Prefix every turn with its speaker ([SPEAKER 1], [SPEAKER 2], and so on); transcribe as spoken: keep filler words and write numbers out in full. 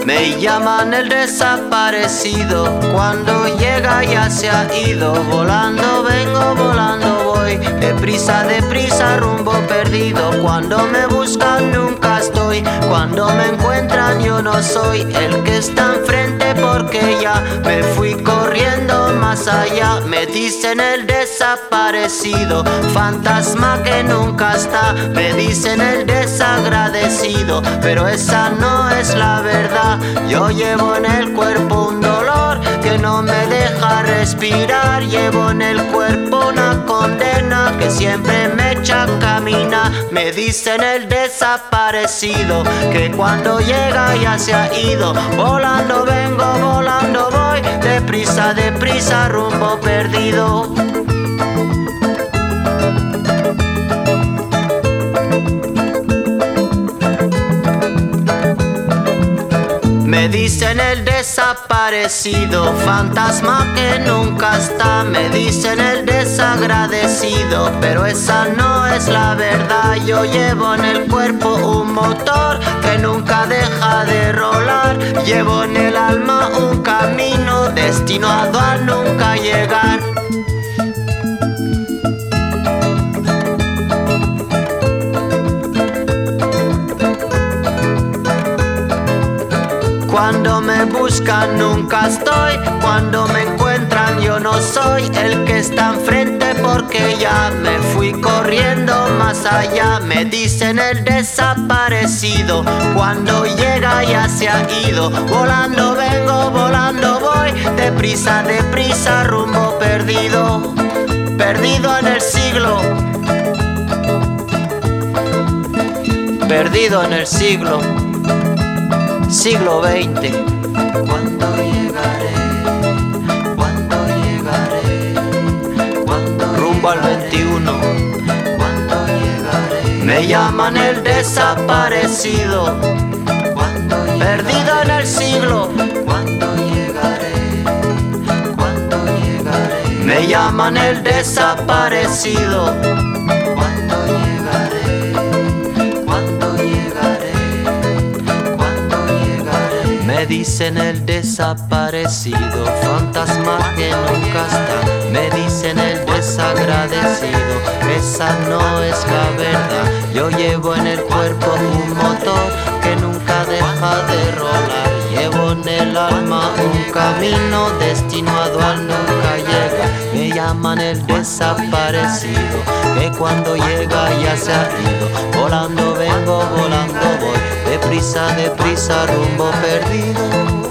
[SPEAKER 1] Me llaman el desaparecido, cuando llega ya se ha ido. Volando vengo, volando voy, deprisa, deprisa, rumbo perdido. Cuando me buscan nunca estoy, cuando me encuentran yo no soy el que está enfrente, porque ya me fui corriendo más allá. Me dicen el desaparecido, fantasma que nunca está. Me dicen el desagradecido, pero esa no es la verdad. Yo llevo en el cuerpo un dolor que no me deja respirar. Llevo en el cuerpo una condena que siempre me echa a caminar. Me dicen el desaparecido, que cuando llega ya se ha ido. Volando vengo, volando voy, deprisa, deprisa, rumbo perdido. Me dicen el desaparecido, fantasma que nunca está. Me dicen el desagradecido, pero esa no es la verdad. Yo llevo en el cuerpo un motor que nunca deja de rolar. Llevo en el alma un camino destinado a nunca llegar. Cuando me buscan nunca estoy, cuando me encuentran yo no soy el que está enfrente, porque ya me fui corriendo más allá. Me dicen el desaparecido, cuando llega ya se ha ido. Volando vengo, volando voy, deprisa, deprisa, rumbo perdido. Perdido en el siglo, perdido en el siglo Siglo veinte.
[SPEAKER 2] Cuando llegaré, cuando llegaré, cuando
[SPEAKER 1] rumbo al veintiuno.
[SPEAKER 2] Cuando llegaré,
[SPEAKER 1] me llaman el desaparecido,
[SPEAKER 2] cuando
[SPEAKER 1] perdido en el siglo.
[SPEAKER 2] Cuando llegaré, cuando llegaré,
[SPEAKER 1] me llaman el desaparecido.
[SPEAKER 2] Cuando llegaré, cuando llegaré,
[SPEAKER 1] me dicen el desaparecido, fantasma que nunca está. Me dicen el desagradecido, esa no es la verdad. Yo llevo en el cuerpo un motor que nunca deja de rolar. Llevo en el alma un camino destinado a nunca llegar. Me llaman el desaparecido, que cuando llega ya se ha ido. Volando vengo, volando voy, deprisa, deprisa, rumbo perdido.